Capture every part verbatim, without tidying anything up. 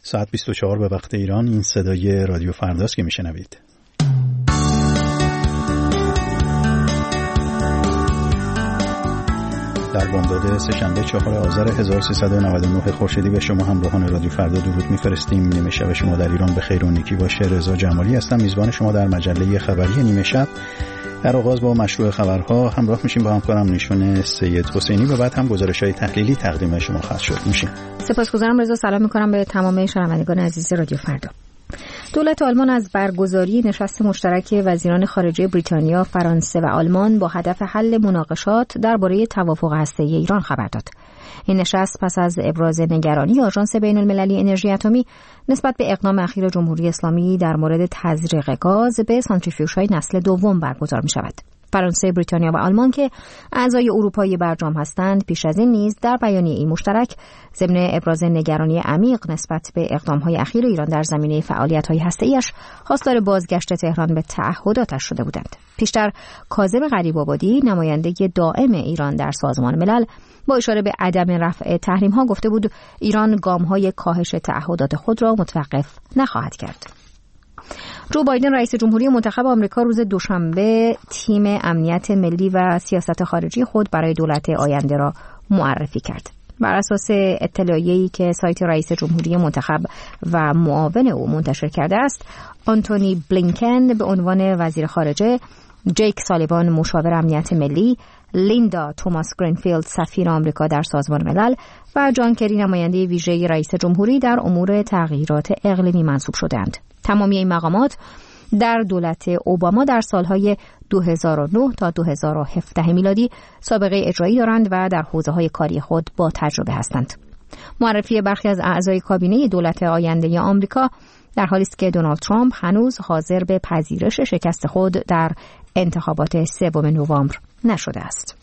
ساعت بیست و چهار به وقت ایران. این صدای رادیو فرداست که میشنوید. در بامداد سه‌شنبه چهارم آذر هزار و سیصد و نود و نه خورشیدی به شما همراهان رادیو فردا درود می‌فرستیم. نیمه شب شما در ایران به خیر و نیکی باشه. رضا جمالی هستم، میزبان شما در مجله خبری نیمه شب. در آغاز با مشروع خبرها همراه میشیم با همکارم نیشون سید حسینی و بعد هم گزارش‌های تحلیلی تقدیم شما خواهد شد. میشیم. سپاسگزارم رضا. سلام می‌کنم به تمام شنوندگان عزیز رادیو فردا. دولت آلمان از برگزاری نشست مشترک وزیران خارجه بریتانیا، فرانسه و آلمان با هدف حل مناقشات درباره توافق هسته‌ای ایران خبر داد. این نشست پس از ابراز نگرانی آژانس بین‌المللی انرژی اتمی نسبت به اقدام اخیر جمهوری اسلامی در مورد تزریق گاز به سانتریفیوژهای نسل دوم برگزار می‌شود. فرانسه، بریتانیا و آلمان که اعضای اروپایی برجام هستند، پیش از این نیز در بیانیه‌ای مشترک ضمن ابراز نگرانی عمیق نسبت به اقدام‌های اخیر ایران در زمینه فعالیت‌های هسته‌ایش خواستار بازگشت تهران به تعهداتش شده بودند. پیشتر کاظم غریب‌آبادی، نماینده دائم ایران در سازمان ملل، با اشاره به عدم رفع تحریم‌ها گفته بود ایران گام‌های کاهش تعهدات خود را متوقف نخواهد کرد. جو بایدن رئیس جمهوری منتخب آمریکا روز دوشنبه تیم امنیت ملی و سیاست خارجی خود برای دولت آینده را معرفی کرد. بر اساس اطلاعیه‌ای که سایت رئیس جمهوری منتخب و معاون او منتشر کرده است، آنتونی بلینکن به عنوان وزیر خارجه، جیک سالیوان مشاور امنیت ملی، لیندا توماس گرینفیلد سفیر آمریکا در سازمان ملل و جان کری نماینده ویژه رئیس جمهوری در امور تغییرات اقلیمی منصوب شدند. تمامی این مقامات در دولت اوباما در سالهای دو هزار و نه تا دو هزار و هفده میلادی سابقه اجرایی دارند و در حوزه‌های کاری خود با تجربه هستند. معرفی برخی از اعضای کابینه دولت آینده آمریکا در حالی است که دونالد ترامپ هنوز حاضر به پذیرش شکست خود در انتخابات سوم نوامبر نشده است.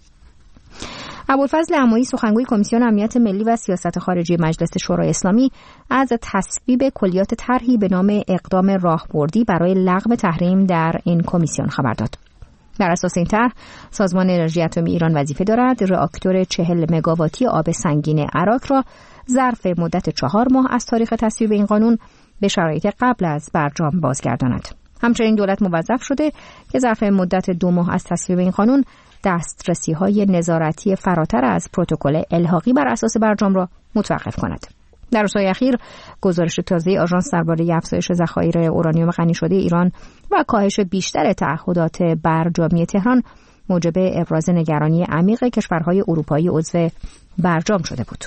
ابوالفضل عمایی، سخنگوی کمیسیون امنیت ملی و سیاست خارجی مجلس شورای اسلامی، از تصویب کلیات طرحی به نام اقدام راهبردی برای لغو تحریم در این کمیسیون خبر داد. بر اساس این طرح، سازمان انرژی اتمی ایران وظیفه دارد راکتور چهل مگاواتی آب سنگین عراق را ظرف مدت چهار ماه از تاریخ تصویب این قانون به شرایط قبل از برجام بازگرداند. همچنین دولت موظف شده که ظرف مدت دو ماه از تصویب این قانون دسترسی‌های نظارتی فراتر از پروتکل الحاقی بر اساس برجام را متوقف کند. در روزهای اخیر گزارش تازه آژانس درباره افزایش ذخایر اورانیوم غنی شده ایران و کاهش بیشتر تعهدات برجامی تهران موجب ابراز نگرانی عمیق کشورهای اروپایی عضو برجام شده بود.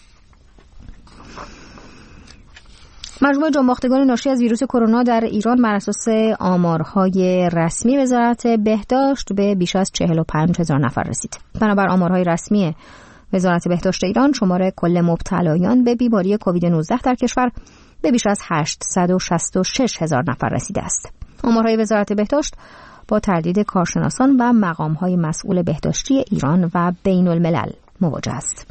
مجموع جانباختگان ناشی از ویروس کرونا در ایران بر اساس آمارهای رسمی وزارت بهداشت به بیش از چهل و پنج هزار نفر رسید. بنابر آمارهای رسمی وزارت بهداشت ایران، شمار کل مبتلایان به بیماری کووید نوزده در کشور به بیش از هشتصد و شصت و شش هزار نفر رسیده است. آمارهای وزارت بهداشت با تردید کارشناسان و مقامهای مسئول بهداشتی ایران و بین الملل مواجه است.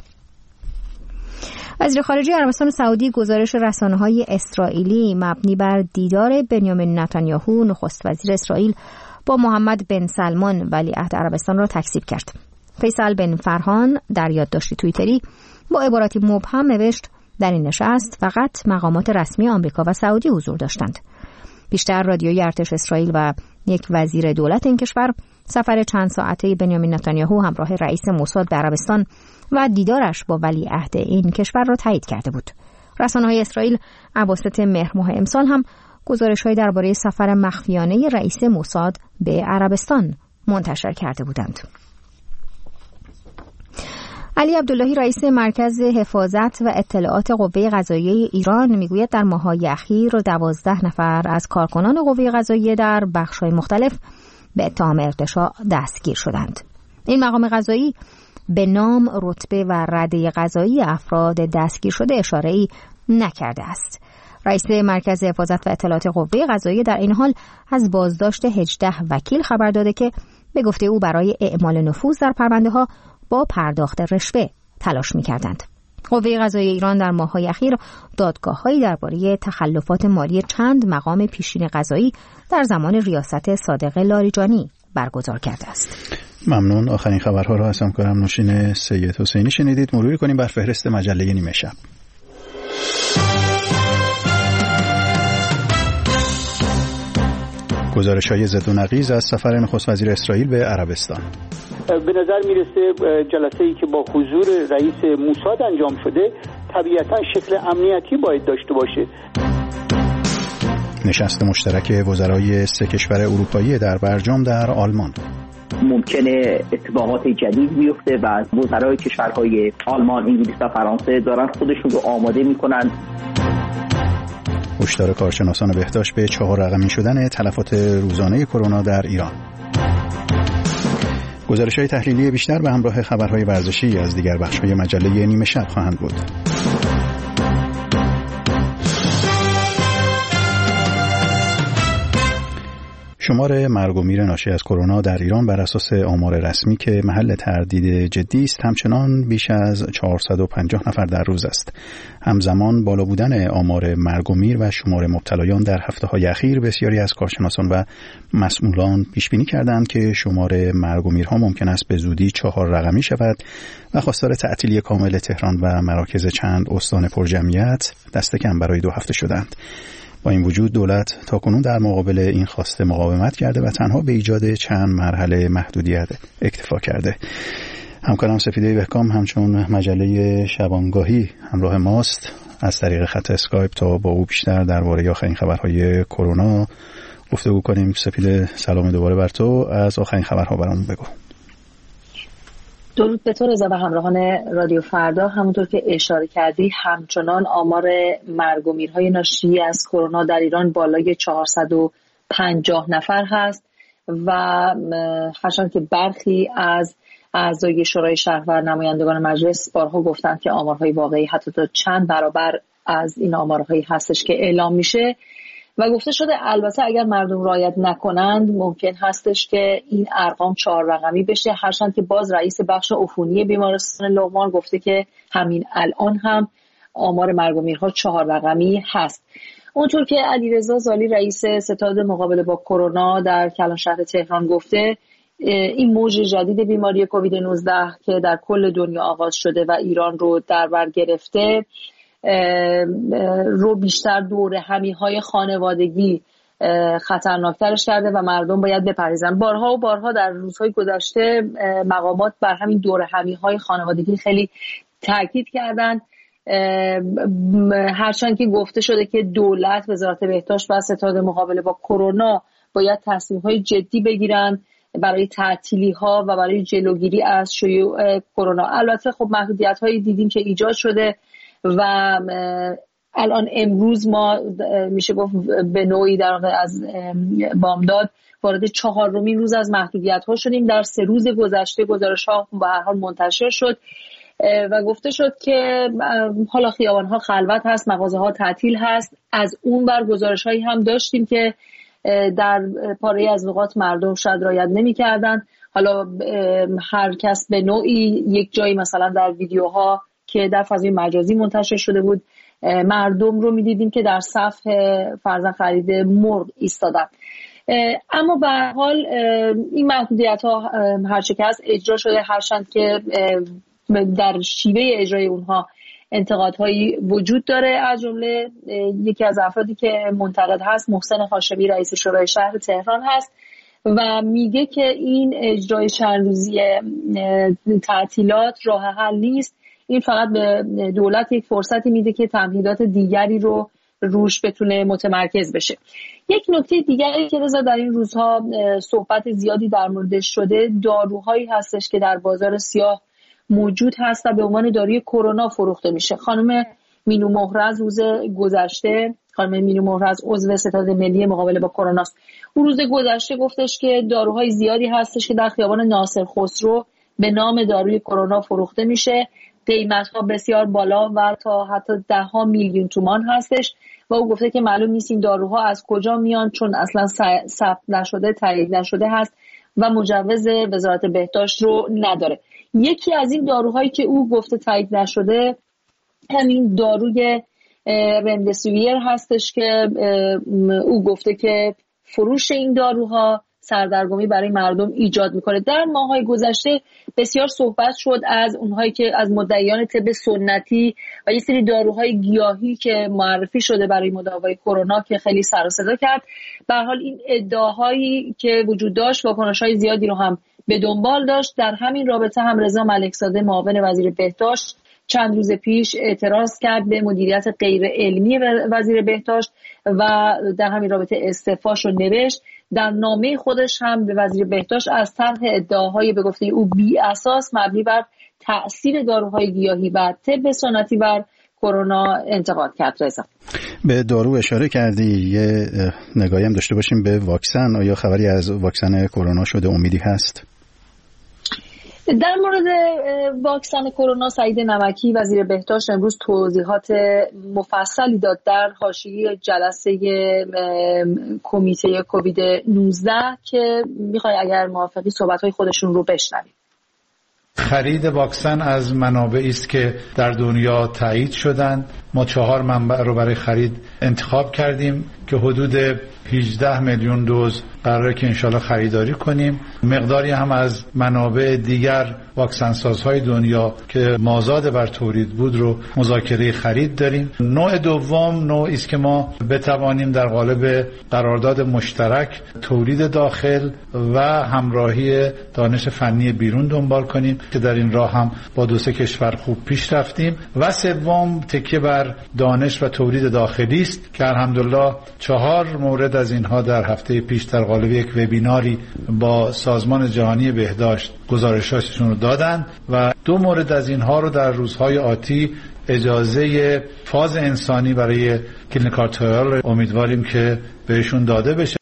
وزیر خارجه عربستان سعودی گزارش رسانه‌های اسرائیلی مبنی بر دیدار بنیامین نتانیاهو نخست وزیر اسرائیل با محمد بن سلمان ولیعهد عربستان را تکذیب کرد. فیصل بن فرهان در یادداشتی توییتری با عباراتی مبهم نوشت در این نشست فقط مقامات رسمی آمریکا و سعودی حضور داشتند. بیشتر رادیوی ارتش اسرائیل و یک وزیر دولت این کشور سفر چند ساعته بنیامین نتانیاهو همراه رئیس موساد به عربستان و دیدارش با ولیعهد این کشور را تایید کرده بود. رسانه‌های اسرائیل اواسط مهر ماه امسال هم گزارش‌هایی درباره سفر مخفیانه رئیس موساد به عربستان منتشر کرده بودند. علی عبداللهی، رئیس مرکز حفاظت و اطلاعات قوه قضاییه ایران، میگوید در ماه‌های اخیر دوازده نفر از کارکنان قوه قضاییه در بخش‌های مختلف به اتهام ارتشاء دستگیر شدند. این مقام قضایی به نام، رتبه و رده قضایی افراد دستگیر شده اشاره‌ای نکرده است. رئیس مرکز حفاظت و اطلاعات قوه قضاییه در این حال از بازداشت هجده وکیل خبر داده که به گفته او برای اعمال نفوذ در پرونده‌ها با پرداخت رشوه تلاش می‌کردند. قوه قضاییه ایران در ماه‌های اخیر دادگاه‌هایی درباره تخلفات مالی چند مقام پیشین قضایی در زمان ریاست صادق لاریجانی برگزار کرده است. ممنون. آخرین خبرها را از همکارم نوشین سید حسینی شنیدید. مروری کنیم بر فهرست مجله نیمه شب. گزارش‌های ضد و نقیض از سفر نخست وزیر اسرائیل به عربستان. به نظر میرسه جلسه‌ای که با حضور رئیس موساد انجام شده طبیعتاً شکل امنیتی باید داشته باشه. نشست مشترک وزرای سه کشور اروپایی در برجام در آلمان. ممکنه اتفاقات جدید بیفته و وزرای کشورهای آلمان، انگلیس و فرانسه دارن خودشون رو آماده میکنن. هشدار کارشناسان بهداشت به چهار رقمی شدن تلفات روزانه کرونا در ایران. گزارش‌های تحلیلی بیشتر به همراه خبرهای ورزشی از دیگر بخش‌های مجله نیمه شب خواهند بود. شمار مرگ و میر ناشی از کرونا در ایران بر اساس آمار رسمی که محل تردید جدی است همچنان بیش از چهارصد و پنجاه نفر در روز است. همزمان بالا بودن آمار مرگ و میر و شمار مبتلایان در هفته‌های اخیر بسیاری از کارشناسان و مسئولان پیش بینی کردند که شمار مرگ و میرها ممکن است به زودی چهار رقمی شود و خواستار تعطیلی کامل تهران و مراکز چند استان پرجمعیت دست کم برای دو هفته شدند. با این وجود دولت تاکنون در مقابل این خواسته مقاومت کرده و تنها به ایجاد چند مرحله محدودیت اکتفا کرده. همکارم سپیده بهکام همچون مجله شبانگاهی همراه ماست از طریق خط اسکایپ تا با او بیشتر درباره آخرین خبرهای کرونا گفتگو کنیم. سپیده، سلام دوباره بر تو. از آخرین خبرها برامون بگو. درود به تو رضا و همراهان رادیو فردا. همونطور که اشاره کردی همچنان آمار مرگ و میرهای ناشی از کرونا در ایران بالای چهارصد و پنجاه نفر هست و هرچند که برخی از اعضای شورای شهر و نمایندگان مجلس بارها گفتند که آمارهای واقعی حتی تا چند برابر از این آمارهایی هستش که اعلام میشه و گفته شده البته اگر مردم رعایت نکنند ممکن هستش که این ارقام چهار رقمی بشه، هرچند که باز رئیس بخش عفونی بیمارستان لقمان گفته که همین الان هم آمار مرگ و میرها چهار رقمی هست. اونطور که علیرضا زالی رئیس ستاد مقابله با کرونا در کلانشهر تهران گفته این موج جدید بیماری کووید نوزده که در کل دنیا آغاز شده و ایران رو در بر گرفته رو بیشتر دور همیهای خانوادگی خطرناکترش کرده و مردم باید بپرهیزن. بارها و بارها در روزهای گذشته مقامات بر همین دور همیهای خانوادگی خیلی تاکید کردن، هرچند که گفته شده که دولت، وزارت بهداشت و ستاد مقابله با کرونا باید تصمیم‌های جدی بگیرن برای تعطیلی‌ها و برای جلوگیری از شیوع کرونا. البته خب محدودیت‌هایی دیدیم که ایجاد شده و الان امروز ما میشه گفت به نوعی در واقع از بامداد وارد چهارمین روز از محدودیت‌ها شدیم. در سه روز گذشته گزارش‌ها به هر حال منتشر شد و گفته شد که حالا خیابان‌ها خلوت هست، مغازه‌ها تعطیل هست. از اون بر گزارش‌هایی هم داشتیم که در پاره از نقاط مردم شاید رعایت نمی‌کردن. حالا هر کس به نوعی یک جایی مثلا در ویدیوها که در فضای مجازی منتشر شده بود مردم رو می‌دیدیم که در صف فرضاً خرید مرغ ایستادن. اما به هر حال این محدودیت‌ها هرچه که هست اجرا شده، هرچند که در شیوه اجرای اونها انتقادهایی وجود داره. از جمله یکی از افرادی که منتقد هست محسن هاشمی رئیس شورای شهر تهران هست و میگه که این اجرای چند روزی تعطیلات راه حل نیست، این فقط به دولت یک فرصتی میده که تمهیدات دیگری رو روش بتونه متمرکز بشه. یک نکته دیگری که رضا در این روزها صحبت زیادی در موردش شده داروهایی هستش که در بازار سیاه موجود هست و به عنوان داروی کرونا فروخته میشه. خانم مینو مهرز روز گذشته، خانم مینو مهرز عضو ستاد ملی مقابله با کرونا است، اون روز گذشته گفتش که داروهای زیادی هستش که در خیابان ناصر خسرو به نام داروی کرونا فروخته میشه، قیمت‌ها بسیار بالا و تا حتی ده ها میلیون تومان هستش و او گفته که معلوم نیست این داروها از کجا میان چون اصلا ثبت نشده، تایید نشده هست و مجوز وزارت بهداشت رو نداره. یکی از این داروهایی که او گفته تایید نشده همین داروی رمدسیویر هستش که او گفته که فروش این داروها سردرگمی برای مردم ایجاد میکنه. در ماه‌های گذشته بسیار صحبت شد از اونهایی که از مدعیان طب سنتی و یه سری داروهای گیاهی که معرفی شده برای مداوای کرونا که خیلی سر و صدا کرد. به هر حال این ادعاهایی که وجود داشت واکنش‌های زیادی رو هم به دنبال داشت. در همین رابطه هم رضا ملکزاده معاون وزیر بهداشت چند روز پیش اعتراض کرد به مدیریت غیر علمی وزیر بهداشت و در همین رابطه استعفاش رو نوشت. در نامه خودش هم به وزیر بهداشت از طرح ادعاهای به گفته او بی اساس مبنی بر تأثیر داروهای گیاهی و طب سنتی بر کرونا انتقاد کرد. رضا به دارو اشاره کردی، یه نگاهی هم داشته باشیم به واکسن. آیا خبری از واکسن کرونا شده؟ امیدی هست؟ در مورد واکسن کرونا سعید نمکی وزیر بهداشت امروز توضیحات مفصلی داد در حاشیه جلسه کمیته کووید نوزده که میخوای اگر موافقی صحبت‌های خودشون رو بشنویم. خرید واکسن از منابعی است که در دنیا تایید شدن. ما چهار منبع رو برای خرید انتخاب کردیم که حدود هجده میلیون دوز قراره که انشالله خریداری کنیم. مقداری هم از منابع دیگر واکسن سازهای دنیا که مازاد بر تولید بود رو مذاکره خرید داریم. نوع دوم نوعی است که ما بتوانیم در قالب قرارداد مشترک تولید داخل و همراهی دانش فنی بیرون دنبال کنیم که در این راه هم با دو سه کشور خوب پیش رفتیم. و سوم تکیه بر دانش و تولید داخلی است که الحمدلله چهار مورد از اینها در هفته پیش در قالب یک وبیناری با سازمان جهانی بهداشت گزارشاشون رو دادن و دو مورد از اینها رو در روزهای آتی اجازه فاز انسانی برای کلینیکال ترایل امیدواریم که بهشون داده بشه.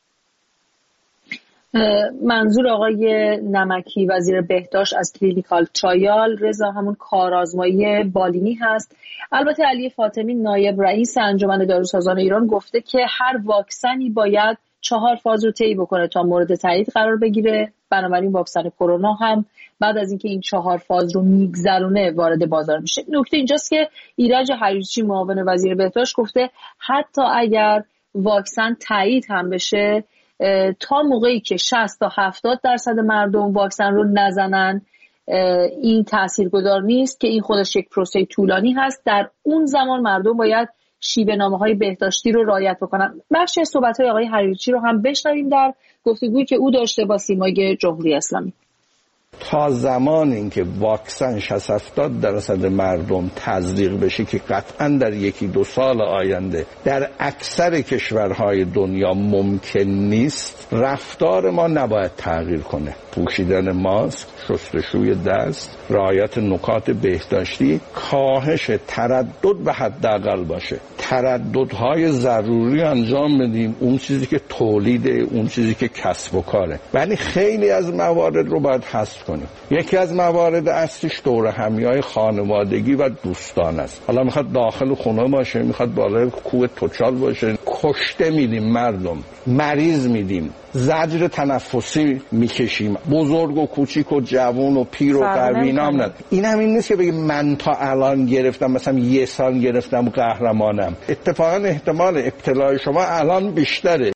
منظور آقای نمکی وزیر بهداشت از کلینیکال ترایال رضا همون کارآزمایی بالینی هست. البته علی فاطمی نایب رئیس انجمن داروسازان ایران گفته که هر واکسنی باید چهار فاز رو طی بکنه تا مورد تایید قرار بگیره. بنابراین واکسن کرونا هم بعد از اینکه این چهار فاز رو میگذرونه وارد بازار میشه. نکته اینجاست که ایرج حریچی معاون وزیر بهداشت گفته حتی اگر واکسن تایید هم بشه تا موقعی که شصت تا هفتاد درصد مردم واکسن رو نزنن این تاثیرگذار نیست، که این خودش یک پروسه طولانی هست. در اون زمان مردم باید شیوه نامه‌های بهداشتی رو رعایت بکنن. بخش از صحبت‌های آقای حریچی رو هم بشنویم در گفتگویی که او داشته با سیمای جمهوری اسلامی. تا زمان اینکه واکسن شصت هفتاد درصد مردم تزریق بشه که قطعا در یکی دو سال آینده در اکثر کشورهای دنیا ممکن نیست، رفتار ما نباید تغییر کنه. پوشیدن ماسک، شستشوی دست، رعایت نکات بهداشتی، کاهش تردد به حداقل باشه. ترددهای ضروری انجام بدیم، اون چیزی که تولیده، اون چیزی که کسب و کاره. ولی خیلی از موارد رو باید حذف کنیم. یکی از موارد اصلیش دوره همیای خانوادگی و دوستان است. حالا میخواد داخل خونه باشه، میخواد بالای کوه توچال باشه. کشته میدیم مردم، مریض میدیم، زجر تنفسی میکشیم، بزرگ و کوچیک و جوان و پیر و قوی نام ند. این هم این نیست که بگیم من تا الان گرفتم، مثلا یه سال گرفتم قهرمانم. اتفاقا احتمال ابتلای شما الان بیشتره.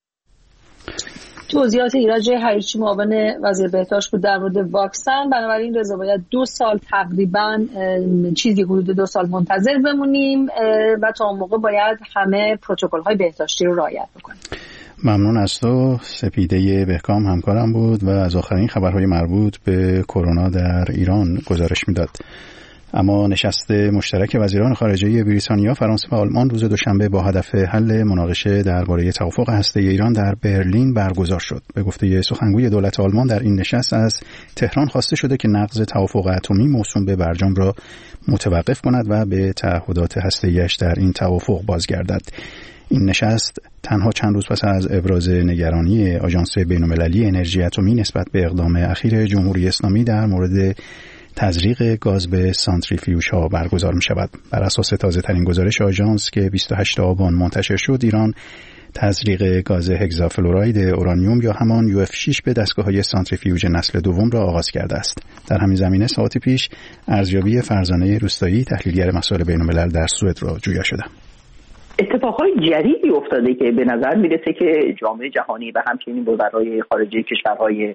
توضیحات ایرج حریچی معاون وزیر بهداشت بود در مورد واکسن. بنابراین رضا باید دو سال تقریبا چیزی حدود دو سال منتظر بمونیم و تا اون موقع باید همه پروتکل‌های بهداشتی رو رعایت بکنیم. ممنون از تو. سپیده بهکام همکارم بود و از آخرین خبرهای مربوط به کرونا در ایران گزارش میداد. اما نشست مشترک وزیران خارجه بریتانیا، فرانسه و آلمان روز دوشنبه با هدف حل مناقشه درباره توافق هسته‌ای ایران در برلین برگزار شد. به گفته سخنگوی دولت آلمان در این نشست از تهران خواسته شده که نقض توافق اتمی موسوم به برجام را متوقف کند و به تعهدات هسته‌ای‌اش در این توافق بازگردد. این نشست تنها چند روز پس از ابراز نگرانی آژانس بین‌المللی انرژی اتمی نسبت به اقدام اخیر جمهوری اسلامی در مورد تزریق گاز به سانتریفیوژها برگزار می شود. بر اساس تازه ترین گزارش آژانس که بیست و هشتم آبان منتشر شد، ایران تزریق گاز هگزافلوراید اورانیوم یا همان یو اف شش به دستگاه‌های سانتریفیوژ نسل دوم را آغاز کرده است. در همین زمینه ساعتی پیش ارزیابی فرزانه روستایی، تحلیلگر مسائل بین‌الملل در سوئد را جویا شده. اتفاقهای جدیدی افتاده که به نظر میرسه که جامعه جهانی و همچنین وزرای خارجه کشورهای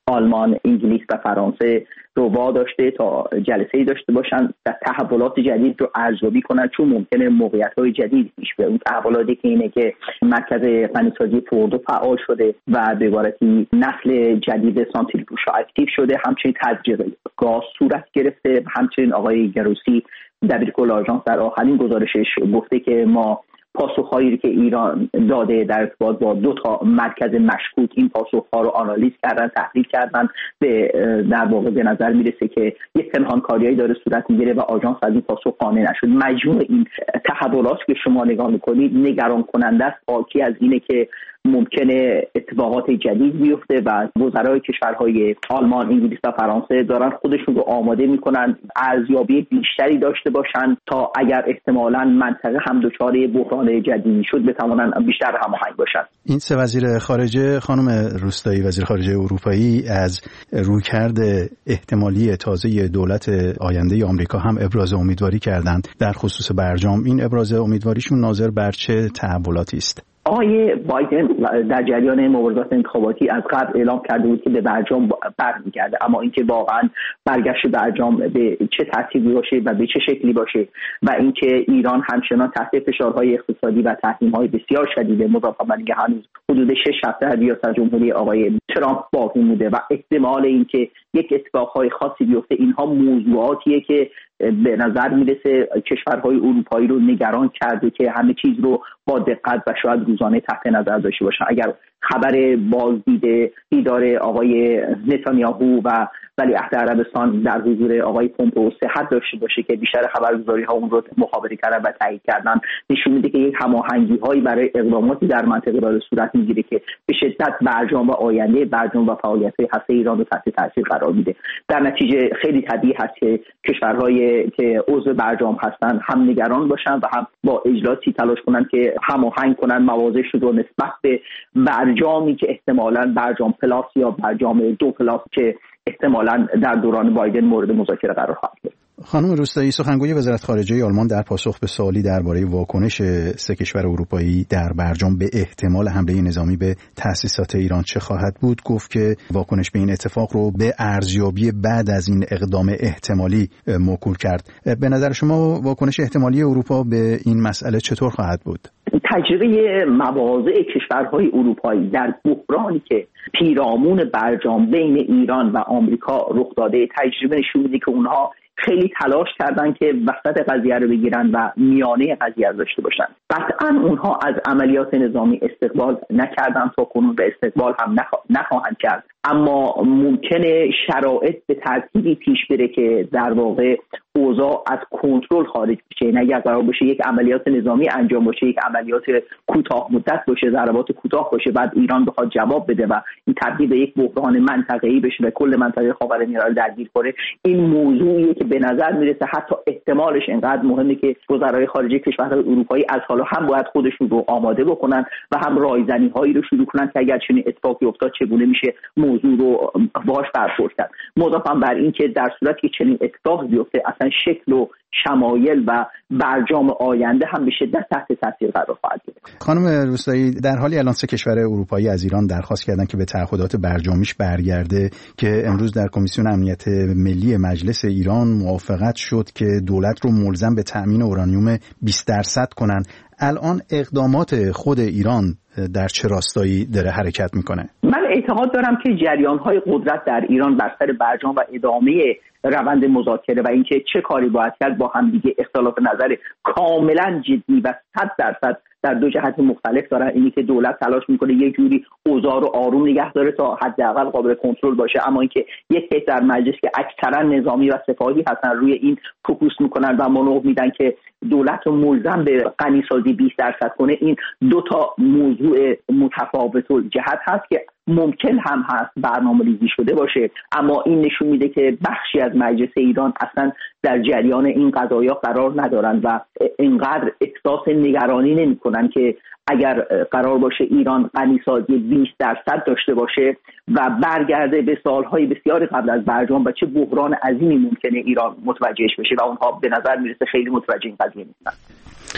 آلمان، انگلیس و فرانسه رو واداشته تا جلسه‌ای داشته باشن و تحولات جدید رو ارزیابی کنن، چون ممکنه موقعیت‌های جدید پیش بیاد. اون تحولاتی که اینه که مرکز غنیسازی فوردو فعال شده و به عبارتی نسل جدید سانتریفیوژها اکتیو شده، همچنین تزریق گاز صورت گرفته. همچنین آقای گروسی دبیرکل آژانس در آخرین گزارشش گفته که ما پاسخهایی که ایران داده در ارتباط با دو تا مرکز مشکوک، این پاسخها رو آنالیز کردن، تحلیل کردن، به در واقع به نظر میرسه که یک پنهانکاریایی داره صورت میگیره و آژانس از این پاسخ قانع نشد. مجموع این تحولات که شما نگاه میکنید نگران کننده است، حاکی از اینه که ممکنه اتفاقات جدید بیفته و وزرای کشورهای آلمان، انگلیس و فرانسه دارن خودشون رو آماده میکنن ارزیابی بیشتری داشته باشن تا اگر احتمالاً منطقه هم دچار بحران جدیدی شد بتوانن بیشتر هماهنگ باشن. این سه وزیر خارجه، خانم روستایی وزیر خارجه اروپایی، از رویکرد احتمالی تازه دولت آینده آمریکا هم ابراز امیدواری کردند در خصوص برجام. این ابراز امیدواریشون ناظر بر چه تحولاتی است؟ آقای بایدن در جریان مبارزات انتخاباتی از قبل اعلام کرده بود که به برجام برمیگرده، اما اینکه واقعا برگشت برجام به چه ترتیبی باشه و به چه شکلی باشه و اینکه ایران همچنان تحت فشارهای اقتصادی و تحریم‌های بسیار شدید مضاف بر اینکه هنوز حدود شش هفته از ریاست جمهوری آقای ترامپ باقی مونده و احتمال اینکه یک اتفاقهای خاصی بیفته، اینها موضوعاتیه که به نظر میرسه کشورهای اروپایی رو نگران کرده که همه چیز رو با دقت و شاید روزانه تحت نظر داشته باشن. اگر خبر بازدید دیدار آقای نتانیاهو و ولیعهد عربستان در حضور آقای پومپئو صحت داشته باشه که بیشتر خبرگزاری‌ها اون رو مخابره کردن و تایید کردن، نشون میده که یک هماهنگی‌هایی برای اقداماتی در منطقه داره صورت میگیره که به شدت برجام و آینده برجام و فعالیت‌های هسته ایران رو تحت تاثیر قرار میده. در نتیجه خیلی طبیعی هست که کشورهای که عضو برجام هستن هم نگران باشن و هم با اجلاسی تلاش کنن که هماهنگ کنن موازشون رو نسبت به برجامی که احتمالاً برجام پلاس یا برجام دو پلاس که احتمالاً در دوران بایدن مورد مذاکره قرار خواهد گرفت. خانم روستایی، سخنگوی وزارت خارجه آلمان در پاسخ به سوالی درباره واکنش سه کشور اروپایی در برجام به احتمال حمله نظامی به تأسیسات ایران چه خواهد بود، گفت که واکنش به این اتفاق رو به ارزیابی بعد از این اقدام احتمالی موکول کرد. به نظر شما واکنش احتمالی اروپا به این مسئله چطور خواهد بود؟ تجربه مواضع کشورهای اروپایی در بحرانی که پیرامون برجام بین ایران و آمریکا رخ داده، تجربه نشون میده که اونها خیلی تلاش کردن که وسط قضیه رو بگیرن و میانه قضیه رو داشته باشن. قطعا اونها از عملیات نظامی استقبال نکردن تا کنون و استقبال هم نخواهند کرد، اما ممکنه شرایط به ترتیبی پیش بره که در واقع اوضاع از کنترل خارج بشه. نه اگر قرار باشه یک عملیات نظامی انجام باشه، یک عملیات کوتاه مدت باشه، ضربات کوتاه باشه، بعد ایران بخواد جواب بده و این تبدیل به یک بحران منطقه‌ای بشه و کل منطقه خاورمیانه رو درگیر کنه، این موضوعیه که به نظر میرسه حتی احتمالش اینقدر مهمه که وزرای خارجه کشورهای اروپایی از حالا هم باید خودشون رو آماده بکنن و هم رایزنی‌هایی رو شروع کنن که اگر چنین اتفاقی افتاد چگونه میشه موضوع رو باهاش برخورد کرد. مضافاً بر این که در صورتی که چنین اتفاقی بیفته اصلا شکل و شمایل و برجام آینده هم به شدت تحت تاثیر قرار خواهد گرفت. خانم روستایی، در حالی الان سه کشور اروپایی از ایران درخواست کردن که به تعهدات برجامیش برگرده که امروز در کمیسیون امنیت ملی مجلس ایران موافقت شد که دولت رو ملزم به تأمین اورانیوم بیست درصد کنن. الان اقدامات خود ایران در چه راستایی داره حرکت میکنه؟ من اعتقاد دارم که جریان‌های قدرت در ایران بر سر برجام و ادامه روند مذاکره و اینکه چه کاری باید کرد با هم دیگه اختلاف نظر کاملا جدی و صد درصد در دو جهت مختلف دارن. اینی که دولت تلاش میکنه یه جوری اوضاع رو آروم نگه داره تا حداقل قابل کنترل باشه، اما اینکه یک حزب در مجلس که اکثرا نظامی و سپاهی هستن روی این فوکوس میکنن و منوط میدن که دولت رو ملزم به غنیسازی بیست درصد کنه. این دو تا موضوع متفاوت الجهت هست که ممکن هم هست برنامه ریزی شده باشه، اما این نشون میده که بخشی از مجلس ایران اصلا در جریان این قضایا قرار ندارن و اینقدر احساس نگرانی نمیکنن که اگر قرار باشه ایران غنیسازی بیست درصد داشته باشه و برگرده به سالهای بسیار قبل از برجام و چه بحران عظیمی ممکنه ایران متوجهش بشه و اونها به نظر میرسه خیلی متوجه این قضیه نیستن.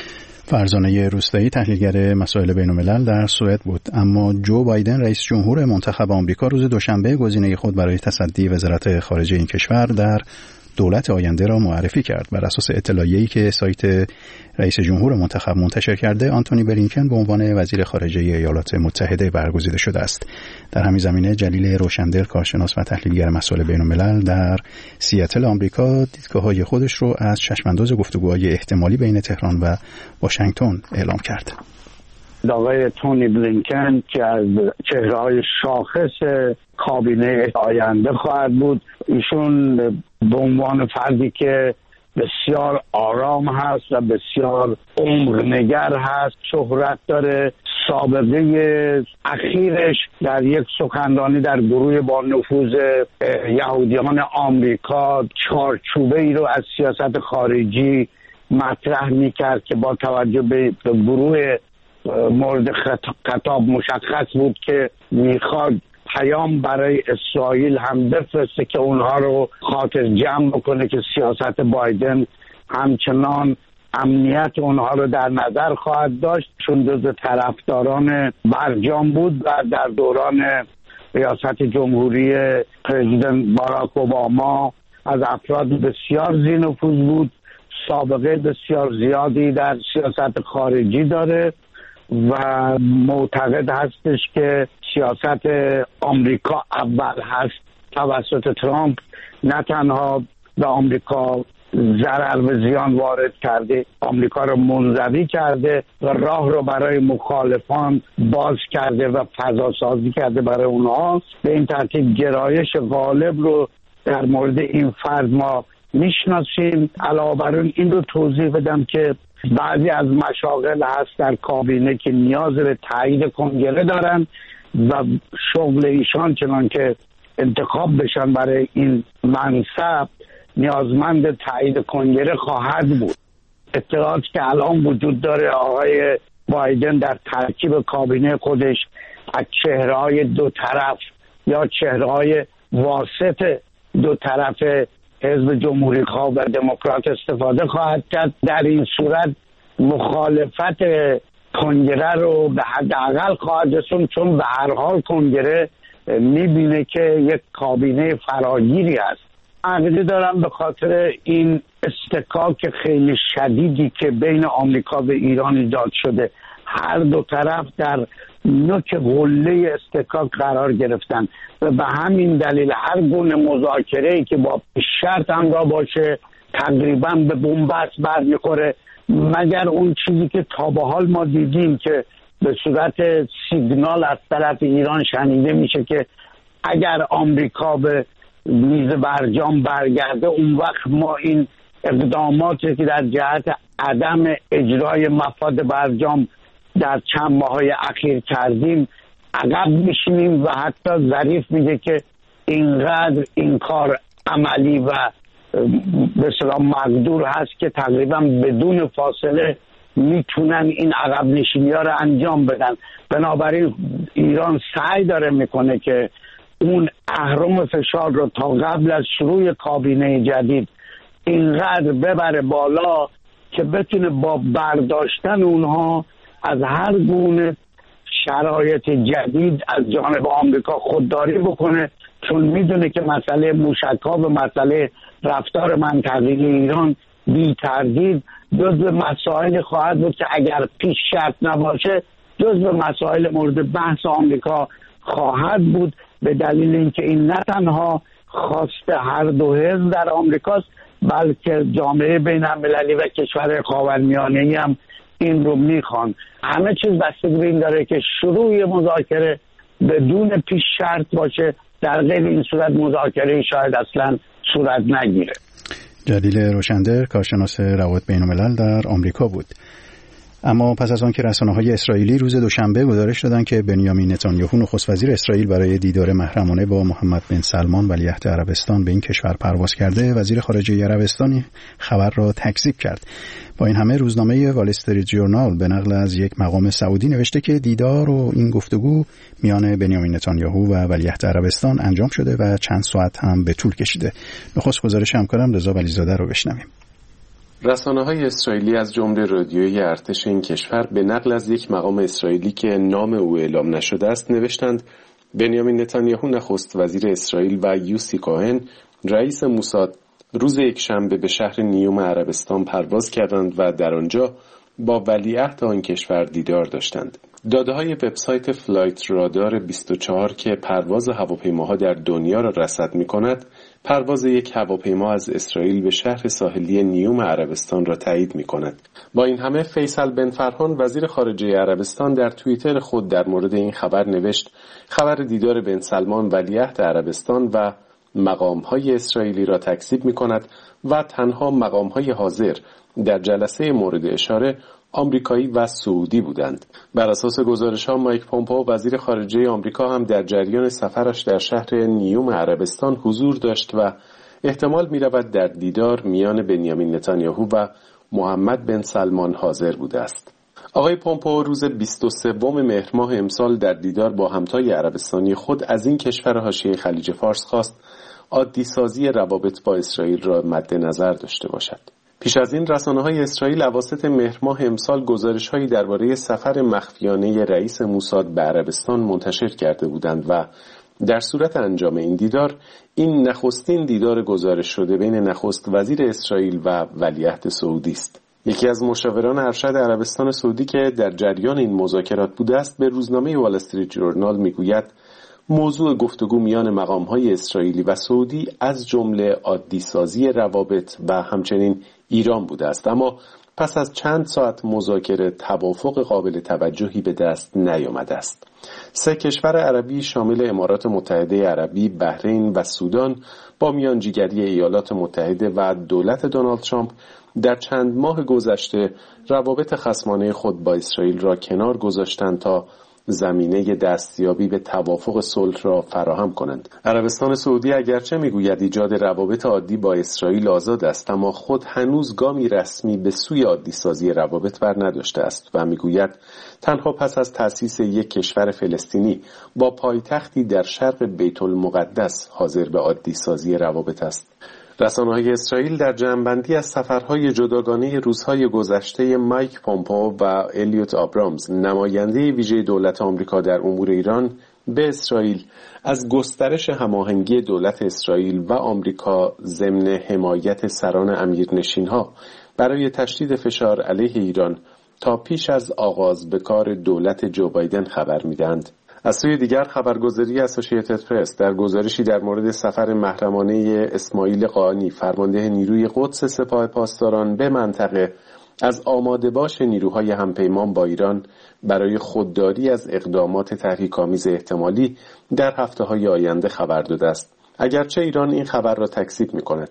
فرزانه روستایی تحلیلگر مسائل بین‌الملل در سوئد بود. اما جو بایدن رئیس جمهور منتخب آمریکا روز دوشنبه گزینه خود برای تصدی وزارت خارجه این کشور در دولت آینده را معرفی کرد. بر اساس اطلاعیه‌ای که سایت رئیس جمهور منتخب منتشر کرده، آنتونی بلینکن به عنوان وزیر خارجه ایالات متحده برگزیده شده است. در همین زمینه جلیل روشندل، کارشناس و تحلیلگر مسائل بین‌الملل در سیاتل آمریکا، دیدگاه‌های خودش رو از چشم‌انداز گفتگوهای احتمالی بین تهران و واشنگتن اعلام کرد. آقای تونی بلینکن که از چهره‌های شاخص کابینه آینده خواهد بود، ایشون به عنوان فردی که بسیار آرام هست و بسیار عمق‌نگر هست شهرت داره. سابقه اخیرش در یک سخنرانی در گروه با نفوذ یهودیان آمریکا چارچوبه ای رو از سیاست خارجی مطرح می‌کرد که با توجه به گروه مورد خطاب مشخص بود که میخواد پیام برای اسرائیل هم بفرسته که اونها رو خاطر جمع بکنه که سیاست بایدن همچنان امنیت اونها رو در نظر خواهد داشت، چون جزو طرفداران برجام بود و در دوران ریاست جمهوری پرزیدنت باراک اوباما از افراد بسیار ذی‌نفوذ بود، سابقه بسیار زیادی در سیاست خارجی داره و معتقد هستش که سیاست آمریکا اول هست. توسط ترامپ نه تنها به آمریکا ضرر و زیان وارد کرده، آمریکا رو منزوی کرده و راه رو برای مخالفان باز کرده و فضا سازی کرده برای اونها. به این ترتیب گرایش غالب رو در مورد این فرد ما میشناسیم. علاوه بر اون این رو توضیح بدم که بعضی از مشاغل هست در کابینه که نیاز به تایید کنگره دارن و شغل ایشان چنان که انتخاب بشن برای این منصب نیازمند تایید کنگره خواهد بود. اطلاعاتی که الان وجود داره آقای بایدن در ترکیب کابینه خودش از چهره‌های دو طرف یا چهره‌های واسط دو طرف حزب جمهوری خواه و دموکرات استفاده خواهد کرد. در این صورت مخالفت کنگره رو به حداقل خواهد رسوند، چون به هر حال کنگره میبینه که یک کابینه فراگیری است. عقیده دارم به خاطر این استکاک خیلی شدیدی که بین آمریکا و ایران ایجاد شده، هر دو طرف در نوک قله استکاک قرار گرفتن و به همین دلیل هر گونه مذاکره‌ای که با شرط همراه باشه تقریبا به بنبست برمیخوره، مگر اون چیزی که تا به حال ما دیدیم که به صورت سیگنال از طرف ایران شنیده میشه که اگر آمریکا به میز برجام برگرده، اون وقت ما این اقداماتی که در جهت عدم اجرای مفاد برجام در چند ماهای اخیر کردیم عقب میشینیم و حتی ظریف میگه که اینقدر این کار عملی و به اصطلاح مقدور هست که تقریبا بدون فاصله میتونن این عقب نشینی ها رو انجام بدن. بنابراین ایران سعی داره میکنه که اون اهرم فشار رو تا قبل از شروع کابینه جدید اینقدر ببره بالا که بتونه با برداشتن اونها از هر گونه شرایط جدید از جانب آمریکا خودداری بکنه، چون میدونه که مسئله موشک‌ها و مسئله رفتار منطقه‌ای ایران بی تردید جزو مسائل خواهد بود که اگر پیش شرط نباشه جزو مسائل مورد بحث آمریکا خواهد بود، به دلیل اینکه این نه تنها خواست هر دو حزب در آمریکاست بلکه جامعه بین‌المللی و کشور خاورمیانه‌ای هم این رو میخوان. همه چیز بستگی به این داره که شروع مذاکره بدون پیش شرط باشه، در غیر این صورت مذاکره شاید اصلا صورت نگیره. جلیل روشندر، کارشناس روابط بین‌الملل در آمریکا بود. اما پس از آن که رسانه‌های اسرائیلی روز دوشنبه گزارش دادند که بنیامین نتانیاهو نخست وزیر اسرائیل برای دیدار محرمانه با محمد بن سلمان ولیعهد عربستان به این کشور پرواز کرده، وزیر خارجه عربستان خبر را تکذیب کرد. با این همه روزنامه وال استریت جورنال به نقل از یک مقام سعودی نوشته که دیدار و این گفتگو میان بنیامین نتانیاهو و ولیعهد عربستان انجام شده و چند ساعت هم به طول کشیده. نخست گزارش همکارم رضا ولیزاده رو بشنویم. رسانه‌های اسرائیلی از جمله رادیوی ارتش این کشور به نقل از یک مقام اسرائیلی که نام او اعلام نشده است نوشتند بنیامین نتانیاهو نخست وزیر اسرائیل و یوسی کوهن رئیس موساد روز یکشنبه به شهر نیوم عربستان پرواز کردند و در آنجا با ولیعهد آن کشور دیدار داشتند. داده‌های وبسایت فلایت رادار بیست و چهار که پرواز هواپیماها در دنیا را رصد می‌کند، پرواز یک هواپیما از اسرائیل به شهر ساحلی نیوم عربستان را تایید می‌کند. با این همه فیصل بن فرحان وزیر خارجه عربستان در توییتر خود در مورد این خبر نوشت خبر دیدار بن سلمان ولیعهد عربستان و مقام‌های اسرائیلی را تکذیب می‌کند و تنها مقام‌های حاضر در جلسه مورد اشاره آمریکایی و سعودی بودند. بر اساس گزارش‌ها مایک پومپئو وزیر خارجه آمریکا هم در جریان سفرش در شهر نیوم عربستان حضور داشت و احتمال می‌رود در دیدار میان بنیامین نتانیاهو و محمد بن سلمان حاضر بوده است. آقای پومپئو روز بیست و سوم مهر ماه امسال در دیدار با همتای عربستانی خود از این کشور حاشیه خلیج فارس خواست عادی سازی روابط با اسرائیل را مد نظر داشته باشد. پیش از این رسانه‌های اسرائیل اواسط مهر ماه امسال گزارش‌هایی درباره سفر مخفیانه رئیس موساد به عربستان منتشر کرده بودند و در صورت انجام این دیدار این نخستین دیدار گزارش شده بین نخست وزیر اسرائیل و ولیعهد سعودی است. یکی از مشاوران ارشد عربستان سعودی که در جریان این مذاکرات بوده است به روزنامه وال استریت ژورنال میگوید موضوع گفتگو میان مقام‌های اسرائیلی و سعودی از جمله عادی سازی روابط و همچنین ایران بوده است، اما پس از چند ساعت مذاکره توافق قابل توجهی به دست نیامده است. سه کشور عربی شامل امارات متحده عربی، بحرین و سودان با میانجیگری ایالات متحده و دولت دونالد ترامپ در چند ماه گذشته روابط خصمانه خود با اسرائیل را کنار گذاشتند تا زمینه دستیابی به توافق صلح را فراهم کنند. عربستان سعودی اگرچه میگوید ایجاد روابط عادی با اسرائیل آزاد است، اما خود هنوز گامی رسمی به سوی عادی سازی روابط بر نداشته است و میگوید تنها پس از تأسیس یک کشور فلسطینی با پایتختی در شرق بیت المقدس حاضر به عادی سازی روابط است. رسانه‌های اسرائیل در جمع‌بندی از سفرهای جداگانه روزهای گذشته مایک پومپئو و الیوت آبرامز نماینده ویژه دولت آمریکا در امور ایران به اسرائیل از گسترش هماهنگی دولت اسرائیل و آمریکا ضمن حمایت سران امیرنشین‌ها برای تشدید فشار علیه ایران تا پیش از آغاز به کار دولت جو بایدن خبر می‌دهند. از سوی دیگر خبرگزاری اسوسییتد پرس در گزارشی در مورد سفر محرمانه اسماعیل قائنی فرمانده نیروی قدس سپاه پاسداران به منطقه از آماده باش نیروهای همپیمان با ایران برای خودداری از اقدامات تحریک‌آمیز احتمالی در هفته‌های آینده خبر داده است، اگرچه ایران این خبر را تکذیب می‌کند.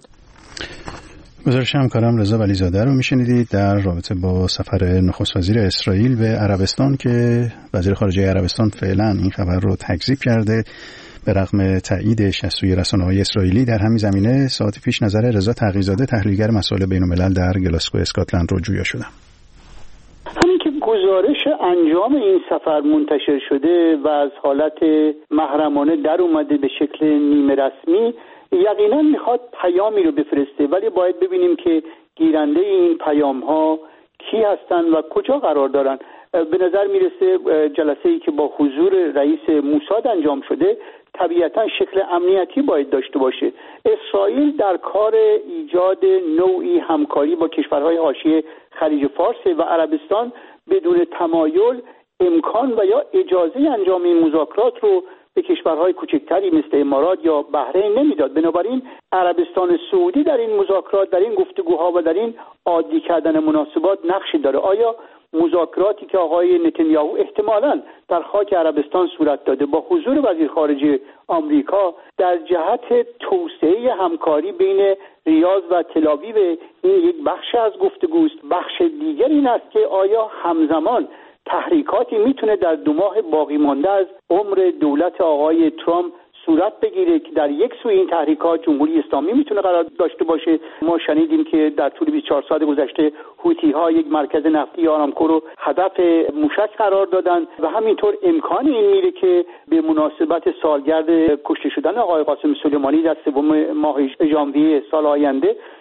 گزارش همکارم رضا ولیزاده رو میشنیدید در رابطه با سفر نخست وزیر اسرائیل به عربستان که وزیر خارجه عربستان فعلا این خبر رو تکذیب کرده به رغم تاییدش از سوی رسانه‌های اسرائیلی. در همین زمینه ساعت پیش نظر رضا تقی‌زاده تحلیلگر مسائل بین‌الملل در گلاسگو اسکاتلند رو جویا شدم. همین که گزارش انجام این سفر منتشر شده و از حالت محرمانه در اومده به شکل نیمه رسمی، یقینا میخواد پیامی رو بفرسته، ولی باید ببینیم که گیرنده این پیام ها کی هستن و کجا قرار دارن. به نظر میرسه جلسه‌ای که با حضور رئیس موساد انجام شده طبیعتا شکل امنیتی باید داشته باشه. اسرائیل در کار ایجاد نوعی همکاری با کشورهای حاشیه خلیج فارس و عربستان بدون تمایل امکان و یا اجازه انجام این مذاکرات رو به کشورهای کوچکتری مثل امارات یا بحرین نمیداد. بنابراین عربستان سعودی در این مذاکرات، در این گفتگوها و در این عادی کردن مناسبات نقشی داره. آیا مذاکراتی که آقای نتانیاهو احتمالاً در خاک عربستان صورت داده با حضور وزیر خارجه آمریکا در جهت توسعه همکاری بین ریاض و تل‌آویو این یک بخش از گفتگوست؟ بخش دیگر این است که آیا همزمان تحریکاتی میتونه در دو ماه باقی مانده از عمر دولت آقای ترامپ صورت بگیره که در یک سوی این تحریکات جمهوری اسلامی میتونه قرار داشته باشه؟ ما شنیدیم که در طول بیست و چهار ساعت گذشته حوثی ها یک مرکز نفتی آرامکو رو هدف موشک قرار دادن و همینطور امکان این میره که به مناسبت سالگرد کشته شدن آقای قاسم سلیمانی در سوم ماه ژانویه سال آینده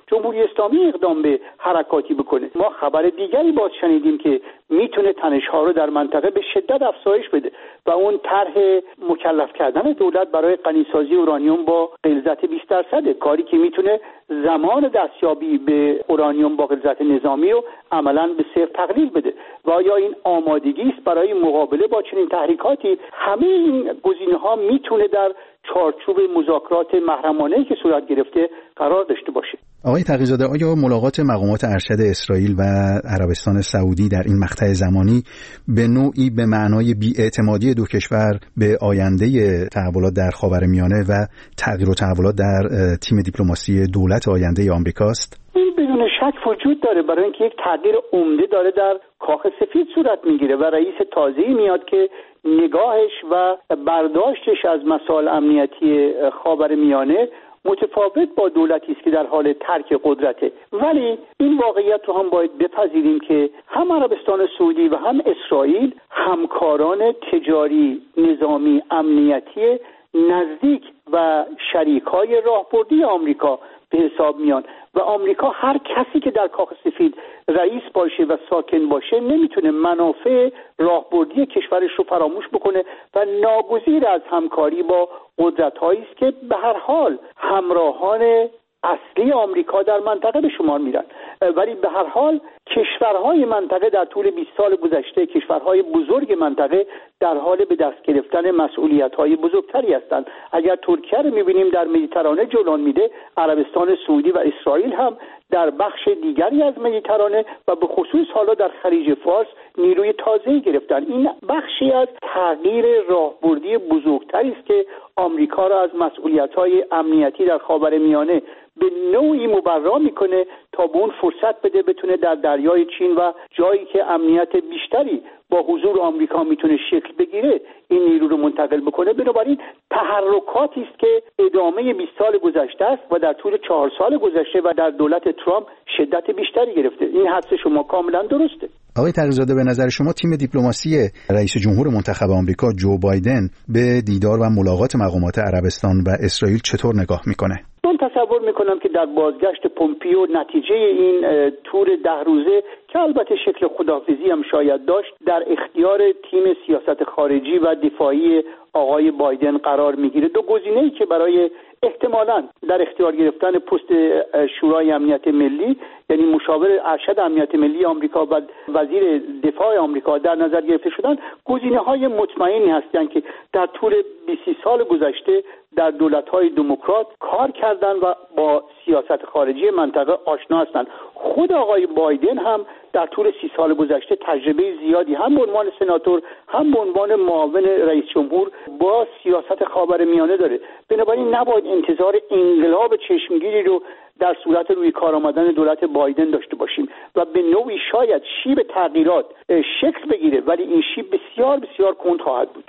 جمهوری اسلامی اقدام به حرکاتی بکنه. ما خبر دیگری باز شنیدیم که میتونه تنش‌ها رو در منطقه به شدت افزایش بده و اون طرح مکلف کردن دولت برای غنیسازی اورانیوم با غلظت بیست درصد، کاری که میتونه زمان دستیابی به اورانیوم با غلظت نظامی رو عملاً به صفر تقلیل بده. و آیا این آمادگی است برای مقابله با چنین تحریکاتی؟ همه این گزینه‌ها میتونه در چارچوب مذاکرات محرمانه‌ای که صورت گرفته قرار داشته باشه. آقای تقی‌زاده، آیا ملاقات مقامات ارشد اسرائیل و عربستان سعودی در این مقطع زمانی به نوعی به معنای بی‌اعتمادی دو کشور به آینده تحولات در خاورمیانه و تغییر و تحولات در تیم دیپلماسی دولت آینده آمریکاست؟ این بدون شک وجود داره، برای اینکه یک تغییر عمده داره در کاخ سفید صورت میگیره و رئیس تازه‌ای میاد که نگاهش و برداشتش از مسائل امنیتی خاورمیانه متفاوت با دولتی است که در حال ترک قدرته. ولی این واقعیت رو هم باید بپذیریم که هم عربستان سعودی و هم اسرائیل همکاران تجاری، نظامی، امنیتی نزدیک و شریکای راهبردی آمریکا به حساب میان و آمریکا هر کسی که در کاخ سفید رئیس باشه و ساکن باشه نمیتونه منافع راهبردی کشورش رو فراموش بکنه و ناگزیر از همکاری با قدرت‌هایی است که به هر حال همراهان اصلی آمریکا در منطقه به شمار میرن. ولی به هر حال کشورهای منطقه در طول بیست سال گذشته، کشورهای بزرگ منطقه در حال به دست گرفتن مسئولیت‌های بزرگتری هستند. اگر ترکیه رو می‌بینیم در مدیترانه جولان میده، عربستان سعودی و اسرائیل هم در بخش دیگری از مدیترانه و به خصوص حالا در خلیج فارس نیروی تازه‌ای گرفتن. این بخشی از تغییر راهبردی بزرگتری است که آمریکا را از مسئولیت‌های امنیتی در خاورمیانه به نوعی مبرا میکنه تا به اون فرصت بده بتونه در دریای چین و جایی که امنیت بیشتری با حضور آمریکا میتونه شکل بگیره این نیرو رو منتقل بکنه. بنابراین تحرکاتی است که ادامه بیست سال گذشته است و در طول چهار سال گذشته و در دولت ترامپ شدت بیشتری گرفته. این حدس شما کاملا درسته. آقای تقی‌زاده، به نظر شما تیم دیپلماسی رئیس جمهور منتخب آمریکا جو بایدن به دیدار و ملاقات مقامات عربستان و اسرائیل چطور نگاه میکنه؟ من تصور میکنم که در بازگشت پومپیو نتیجه این تور ده روزه که البته شکل خداحافظی هم شاید داشت در اختیار تیم سیاست خارجی و دفاعی آقای بایدن قرار میگیره. دو گزینه‌ای که برای احتمالاً در اختیار گرفتن پست شورای امنیت ملی، یعنی مشاور ارشد امنیت ملی آمریکا و وزیر دفاع آمریکا در نظر گرفته شدن، گزینه‌های مطمئنی هستند که در طول بیست سال گذشته در دولت‌های دموکرات کار کردن و با سیاست خارجی منطقه آشنا هستند. خود آقای بایدن هم در طول سی سال گذشته تجربه زیادی هم به عنوان سناتور هم به عنوان معاون رئیس جمهور با سیاست خاورمیانه داره. بنابراین نباید انتظار انقلاب چشمگیری رو در صورت روی کار آمدن دولت بایدن داشته باشیم و به نوعی شاید شیب تغییرات شکل بگیره، ولی این شیب بسیار بسیار کند خواهد بود.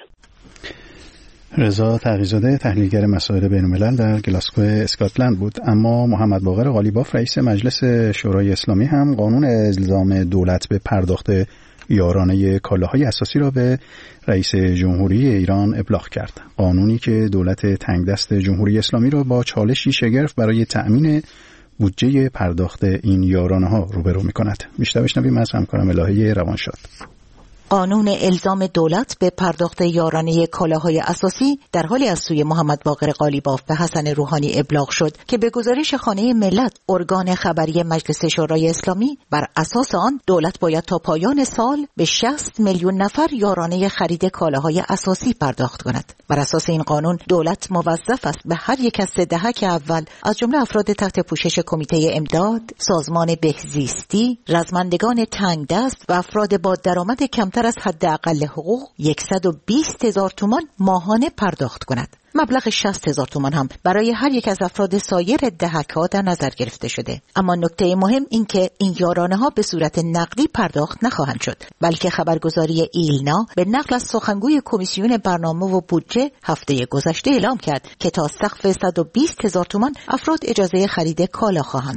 رضا تقی‌زاده، تحلیلگر مسائل بین‌الملل در گلاسگو اسکاتلند بود. اما محمد باقر قالیباف، رئیس مجلس شورای اسلامی، هم قانون الزام دولت به پرداخت یارانه کالاهای اساسی را به رئیس جمهوری ایران ابلاغ کرد. قانونی که دولت تنگدست جمهوری اسلامی را با چالشی شگرف برای تأمین بودجه پرداخت این یارانه ها روبرو می‌کند. بیشتر بشنویم از همکارم الهی روانشاد. قانون الزام دولت به پرداخت یارانه کالاهای اساسی در حالی از سوی محمد باقر قالیباف به حسن روحانی ابلاغ شد که به گزارش خانه ملت، ارگان خبری مجلس شورای اسلامی، بر اساس آن دولت باید تا پایان سال به شصت میلیون نفر یارانه خرید کالاهای اساسی پرداخت کند. بر اساس این قانون دولت موظف است به هر یک از سه دهک اول از جمله افراد تحت پوشش کمیته امداد، سازمان بهزیستی، رزمندگان تنگدست و افراد با درآمد کمتر از حداقل حقوق صد و بیست هزار تومان ماهانه پرداخت کند. مبلغ شصت هزار تومان هم برای هر یک از افراد سایر دهک‌ها در نظر گرفته شده. اما نکته مهم این که این یارانه‌ها به صورت نقدی پرداخت نخواهند شد، بلکه خبرگزاری ایلنا به نقل از سخنگوی کمیسیون برنامه و بودجه هفته گذشته اعلام کرد که تا سقف صد و بیست هزار تومان افراد اجازه خرید کالا خواهند داشت.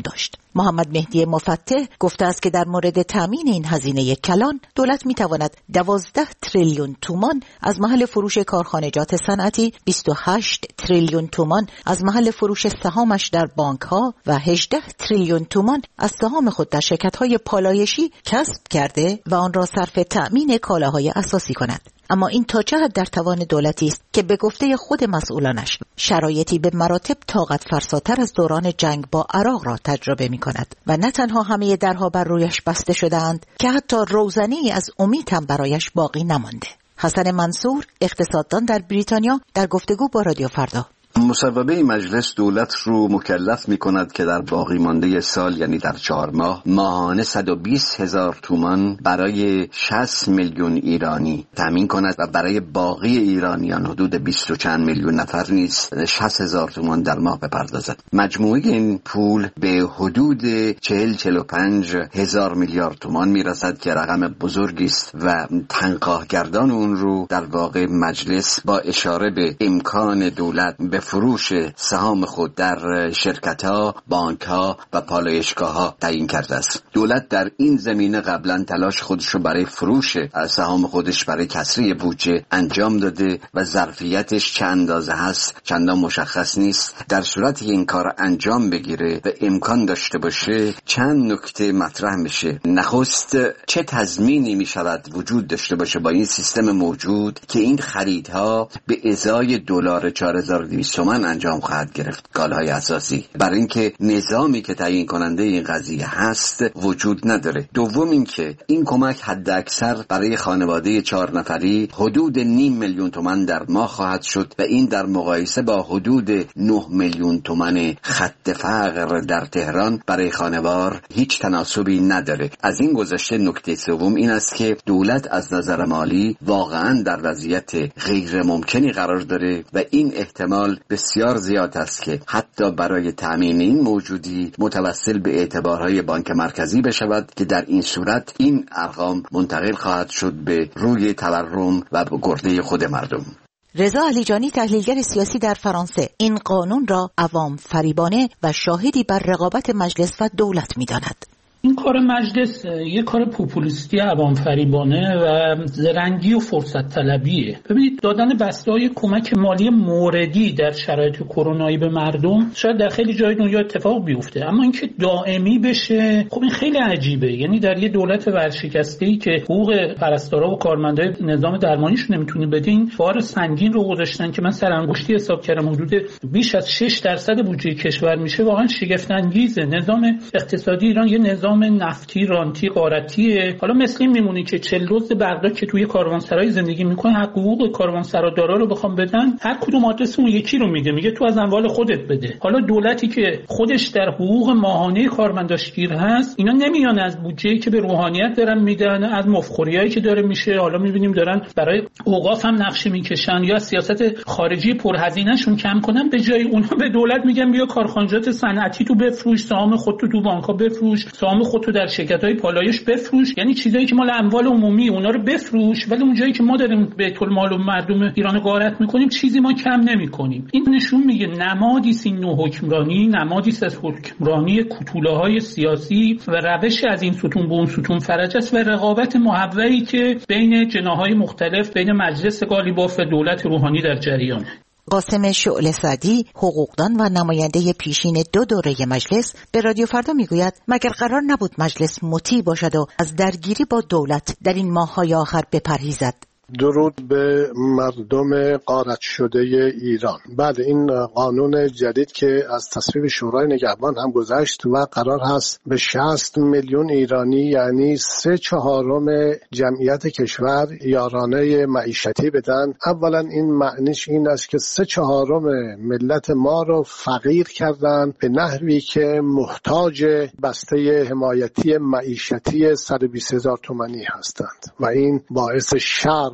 محمد مهدی مفتح گفته است که در مورد تامین این هزینه کلان دولت میتواند دوازده تریلیون تومان از محل فروش کارخانجات صنعتی، بیست و هشت تریلیون تومان از محل فروش سهامش در بانک ها و هجده تریلیون تومان از سهام خود در شرکت های پالایشی کسب کرده و آن را صرف تأمین کالاهای اساسی کند. اما این تا چه حد در توان دولتی است که به گفته خود مسئولانش شرایطی به مراتب طاقت فرساتر از دوران جنگ با عراق را تجربه می کند و نه تنها همه درها بر رویش بسته شده‌اند که حتی روزنه‌ای از امید هم برایش باقی نمانده. حسن منصور، اقتصاددان در بریتانیا، در گفتگو با رادیو فردا: مصوبه مجلس دولت رو مکلف می کند که در باقی مانده سال، یعنی در چهار ماه، ماهانه صد و بیست هزار تومان برای شصت میلیون ایرانی تامین کند و برای باقی ایرانیان حدود بیست و چند میلیون نفر نیز شصت هزار تومان در ماه بپردازد. مجموعه این پول به حدود چهل چهل و پنج هزار میلیارد تومان می رسد که رقم بزرگی است و تنقاهگردان اون رو در واقع مجلس با اشاره به امکان دولت به فروش سهام خود در شرکت‌ها، بانک‌ها و پالایشگاه‌ها تعیین کرده است. دولت در این زمینه قبلا تلاش خودش رو برای فروش سهام خودش برای کسری بودجه انجام داده و ظرفیتش چه اندازه هست چندان مشخص نیست. در صورتی که این کار انجام بگیره و امکان داشته باشه، چند نکته مطرح میشه. نخست، چه تضمینی میشود وجود داشته باشه با این سیستم موجود که این خریدها به ازای دلار چهار هزار و دویست تومان انجام خواهد گرفت، کالاهای اساسی، برای اینکه نظامی که تعیین کننده این قضیه هست وجود نداره. دوم اینکه این کمک حد اکثر برای خانواده چهار نفری حدود نیم میلیون تومان در ماه خواهد شد و این در مقایسه با حدود نه میلیون تومان خط فقر در تهران برای خانوار هیچ تناسبی نداره. از این گذشته نکته سوم این است که دولت از نظر مالی واقعا در وضعیت غیر ممکنی قرار داره و این احتمال بسیار زیاد است که حتی برای تأمین این موجودی متوسل به اعتبارهای بانک مرکزی بشود که در این صورت این ارقام منتقل خواهد شد به روی تورم و به گرده خود مردم. رضا علیجانی، تحلیلگر سیاسی در فرانسه، این قانون را عوام فریبانه و شاهدی بر رقابت مجلس و دولت می‌داند. این کار مجلس یه کار پوپولیستی عوام فریبانه و زرنگی و فرصت طلبیه. ببینید، دادن بسته‌های کمک مالی موردی در شرایط کرونایی به مردم شاید در خیلی جای دنیا اتفاق بیفته، اما اینکه دائمی بشه خب این خیلی عجیبه. یعنی در یه دولت ورشکسته‌ای که حقوق پرستارا و کارمندای نظام درمانیشون نمیتونه بدین، بار سنگین رو گذاشتن که من سرانگشتی حساب کردم حدود بیش از شش درصد بودجه کشور میشه. واقعا شگفت انگیزه. نظام اقتصادی ایران یه نظام نفتی رانتی غارتیه. حالا مثل این میمونی که چهل روز بغداد که توی کاروانسرای زندگی میکنه، حقوق کاروانسرادارا رو بخوام بدن، هر کدوم آدرس اون یکی رو میده، میگه تو از اموال خودت بده. حالا دولتی که خودش در حقوق ماهانه کارمنداش گیر هست، اینا نمیان از بودجه‌ای که به روحانیت دارن میدن، از مفخوریایی که داره میشه، حالا میبینیم دارن برای اوقاف هم نقشه میکشن یا سیاست خارجی پرهزینه‌شون کم کنن، به جای اونها به دولت میگن بیا کارخانجات صنعتی تو بفروش، سهام خودت تو بانک‌ها بفروش، سهام خودتو در شرکت‌های پالایش بفروش. یعنی چیزایی که مال اموال عمومی اونا رو بفروش، ولی اونجایی که ما داریم بیت المال و مردم ایران غارت می‌کنیم چیزی ما کم نمی‌کنیم. این نشون میگه نمادی است این نوع حکمرانی، نمادی است از حکمرانی کوتوله‌های سیاسی و روش از این ستون به اون ستون فرج است و رقابت محوری که بین جناح‌های مختلف، بین مجلس قالیباف و دولت روحانی در جریانه. قاسم شعله سعدی، حقوقدان و نماینده پیشین دو دوره مجلس، به رادیو فردا میگوید مگر قرار نبود مجلس مطیع باشد و از درگیری با دولت در این ماه‌های آخر بپرهیزد؟ درود به مردم غارت شده ایران. بله، این قانون جدید که از تصویب شورای نگهبان هم گذشت و قرار هست به شصت میلیون ایرانی، یعنی سه چهارم جمعیت کشور، یارانه معیشتی بدن. اولا این معنیش این است که سه چهارم ملت ما رو فقیر کردن به نحوی که محتاج بسته حمایتی معیشتی صد و بیست هزار تومانی هستند و این باعث شرم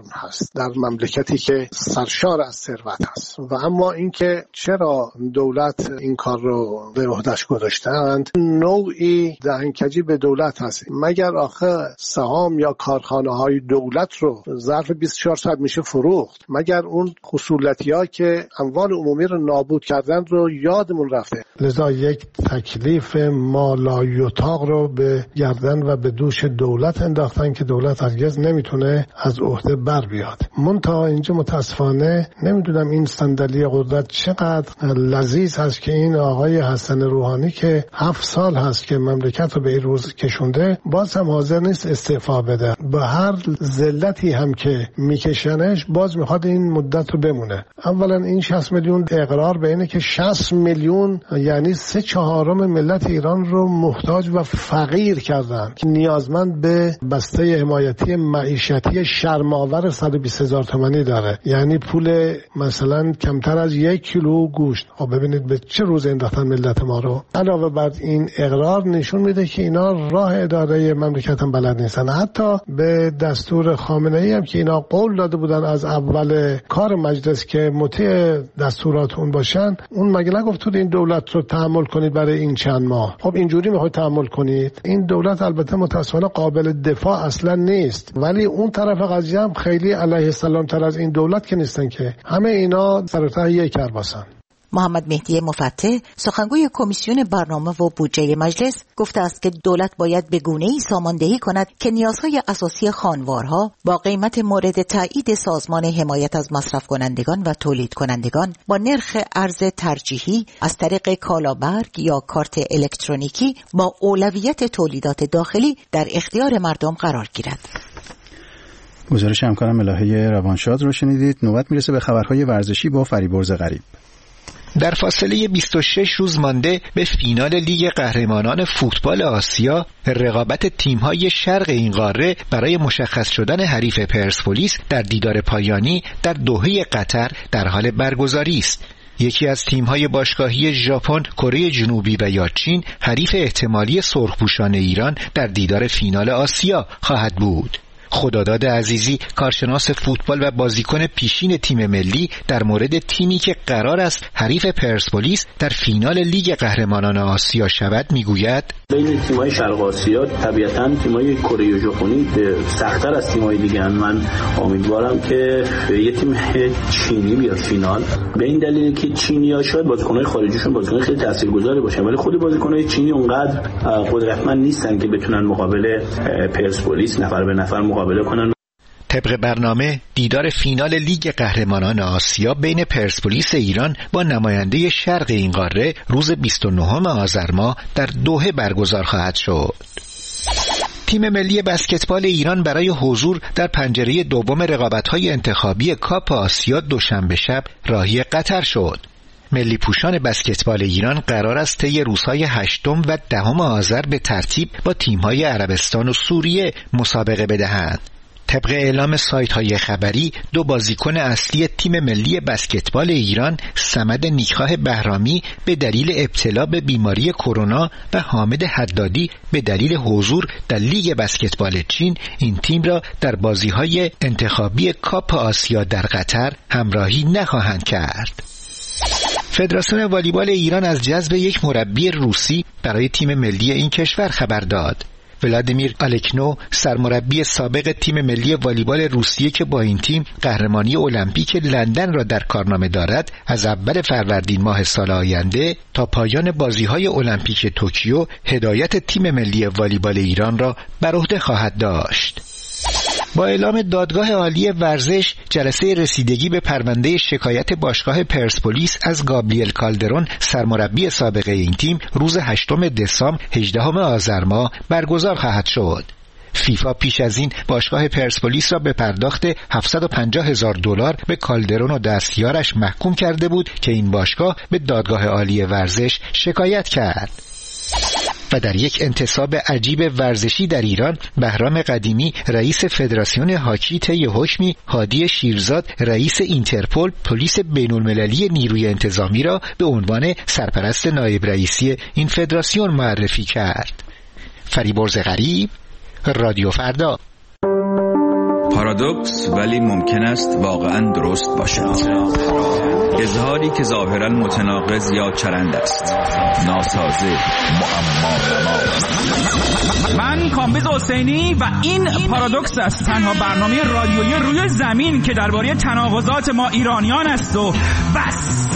هست در مملکتی که سرشار از ثروت هست. و اما اینکه چرا دولت این کار رو به عهده‌اش گذاشتند، نوعی دهنکجی به دولت هست. مگر آخه سهام یا کارخانه های دولت رو ظرف بیست و چهار ساعت میشه فروخت؟ مگر اون خصولتی‌ها که اموال عمومی رو نابود کردن رو یادمون رفته؟ لذا یک تکلیف مالایطاق رو به گردن و به دوش دولت انداختن که دولت هرگز نمیتونه از عهده بر بیاد. منتها اینجا متاسفانه نمیدونم این صندلی قدرت چقدر لذیذ هست که این آقای حسن روحانی که هفت سال هست که مملکت رو به این روز کشونده باز هم حاضر نیست استعفا بده. به هر ذلتی هم که میکشنش باز میخواد این مدت رو بمونه. اولا این شصت میلیون اقرار به اینه که شصت میلیون یعنی سه چهارم ملت ایران رو محتاج و فقیر کردن که نیازمند به بسته حمایتی معیشتی شرم‌آور صد و بیست هزار تومانی داره، یعنی پول مثلا کمتر از یک کیلو گوشت. خب ببینید به چه روز انداختن ملت ما رو. علاوه بر این اقرار نشون میده که اینا راه اداره مملکت هم بلد نیستن. حتی به دستور خامنه‌ای هم که اینا قول داده بودن از اول کار مجلس که مطیع دستورات اون باشن، اون مگه نگفتود این دولت رو تحمل کنید برای این چند ماه؟ خب اینجوری میخواید تحمل کنید؟ این دولت البته متأسفانه قابل دفاع اصلا نیست، ولی اون طرف قضیه هم خیلی علیه السلام تر از این دولت که نیستن که همه اینا سر ته یک کرباسن. محمد مهدی مفتح سخنگوی کمیسیون برنامه و بودجه مجلس گفته است که دولت باید به گونه‌ای ساماندهی کند که نیازهای اساسی خانوارها با قیمت مورد تایید سازمان حمایت از مصرف کنندگان و تولید کنندگان با نرخ ارز ترجیحی از طریق کالابرگ یا کارت الکترونیکی با اولویت تولیدات داخلی در اختیار مردم قرار گیرد. گزارش همکارم الهه روانشاد رو شنیدید. نوبت میرسه به خبرهای ورزشی با فریبرز غریب. در فاصله بیست و شش روز مانده به فینال لیگ قهرمانان فوتبال آسیا، رقابت تیم‌های شرق این قاره برای مشخص شدن حریف پرسپولیس در دیدار پایانی در دوحه قطر در حال برگزاری است. یکی از تیم‌های باشگاهی ژاپن، کره جنوبی و یا چین حریف احتمالی سرخپوشان ایران در دیدار فینال آسیا خواهد بود. خداداد عزیزی، کارشناس فوتبال و بازیکن پیشین تیم ملی، در مورد تیمی که قرار است حریف پرسپولیس در فینال لیگ قهرمانان آسیا شود میگوید: بین تیم‌های شرق آسیا طبیعتاً تیم‌های کره و ژاپنی سخت‌تر از تیم‌های دیگه هستند. من امیدوارم که یه تیم چینی بیاد فینال، به این دلیل که چینی‌ها شاید بازیکن‌های خارجیشون بازیکن خیلی تاثیرگذاری باشن، ولی خود بازیکن‌های چینی اونقدر قدرتمند نیستن که بتونن مقابل پرسپولیس نفر به نفر مقابله کنن. طبق برنامه دیدار فینال لیگ قهرمانان آسیا بین پرسپولیس ایران با نماینده شرق این قاره روز بیست و نهم آذر ماه در دوحه برگزار خواهد شد. تیم ملی بسکتبال ایران برای حضور در پنجره دوم رقابت‌های انتخابی کاپ آسیا دوشنبه شب راهی قطر شد. ملی پوشان بسکتبال ایران قرار است طی روزهای هشتم و دهم آذر به ترتیب با تیم‌های عربستان و سوریه مسابقه بدهند. طبق اعلام سایت‌های خبری، دو بازیکن اصلی تیم ملی بسکتبال ایران، صمد نیکخواه بهرامی به دلیل ابتلا به بیماری کرونا و حامد حدادی به دلیل حضور در لیگ بسکتبال چین، این تیم را در بازی‌های انتخابی کاپ آسیا در قطر همراهی نخواهند کرد. فدراسیون والیبال ایران از جذب یک مربی روسی برای تیم ملی این کشور خبر داد. ولادیمیر آلکنو، سرمربی سابق تیم ملی والیبال روسیه که با این تیم قهرمانی المپیک لندن را در کارنامه دارد، از اول فروردین ماه سال آینده تا پایان بازی‌های المپیک توکیو هدایت تیم ملی والیبال ایران را بر عهده خواهد داشت. با اعلام دادگاه عالی ورزش، جلسه رسیدگی به پرونده شکایت باشگاه پرسپولیس از گابریل کالدرون، سرمربی سابق این تیم، روز هشتم دسامبر هجدهم آذر ماه برگزار خواهد شد. فیفا پیش از این باشگاه پرسپولیس را به پرداخت هفتصد و پنجاه هزار دلار به کالدرون و دستیارش محکوم کرده بود که این باشگاه به دادگاه عالی ورزش شکایت کرد. و در یک انتصاب عجیب ورزشی در ایران، بهرام قدیمی رئیس فدراسیون هاکی طی حکمی هادی شیرزاد رئیس اینترپل پلیس بین‌المللی نیروی انتظامی را به عنوان سرپرست نایب رئیسی این فدراسیون معرفی کرد. فریبرز غریب، رادیو فردا. پارادوکس ولی ممکن است واقعا درست باشد. اظهاری که ظاهرا متناقض یا چرند است، ناسازه، معما. من کامبیز حسینی و این پارادوکس است، تنها برنامه رادیویی روی زمین که درباره تناقضات ما ایرانیان است و بس.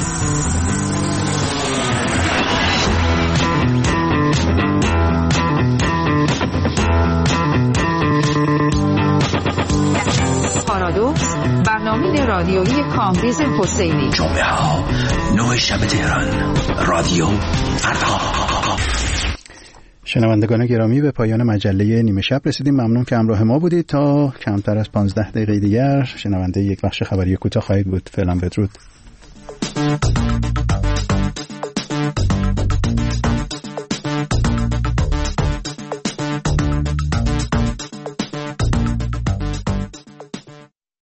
پارادوکس، برنامه رادیویی کامبیز حسینی. جمعه ها نه شب تهران، رادیو فردا. شنوندگان گرامی، به پایان مجله نیمه شب رسیدیم. ممنون که همراه ما بودید. تا کمتر از پانزده دقیقه دیگر شنونده یک بخش خبری کوتاه خواهید بود. فعلا بدرود.